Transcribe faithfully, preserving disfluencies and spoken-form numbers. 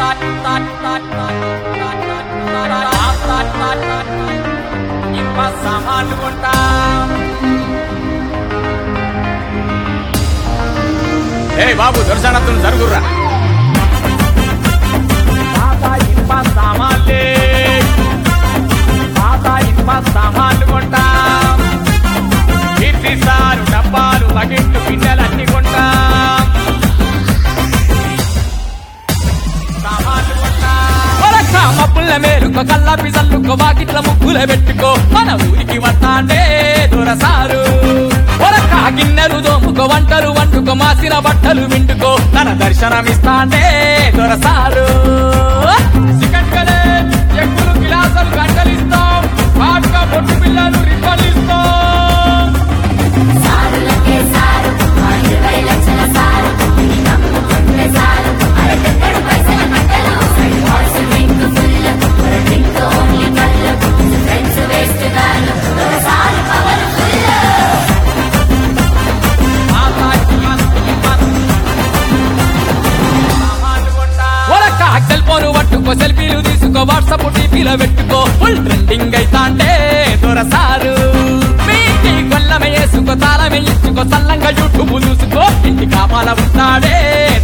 సామాన్లు కొంటా ఏ బాబు దర్శనత్తులు జరుగుర్రా సామాన్లే పాత ఇనుప సామాన్లు కొంటా ఇడ్లీ సారు డబ్బాలు బకెట్లు గిన్నెలన్నీ కొంటా సామాన్లు కొంటా మప్పుల మేలుకో కల్లా పిసల్లుకో వాకిట్ల ముగ్గుల పెట్టుకో మన ఊరికి వస్తాండే దొరసారు ఒరక్క గిన్నెలు దోముకో వంటలు వండుకో మాసిన బట్టలు విండుకో తన దర్శనమిస్తాండే దొరసారు చికెన్కలే ఎక్కులు గిలాసులు గంటలిస్తాం పాటుగా పొట్టు పిల్లలు రిబ్బలిస్తాం సెల్ఫీలు తీసుకో వాట్సాప్ టీపీలో పెట్టుకో ఫుల్ ట్రెండింగ్ అయితాంటే దొరసారు మీ గొల్లమే వేసుకో తాళమే ఇచ్చుకో సల్లంగా యూట్యూబ్ చూసుకో ఇంటి కాపాల ఉంటాడే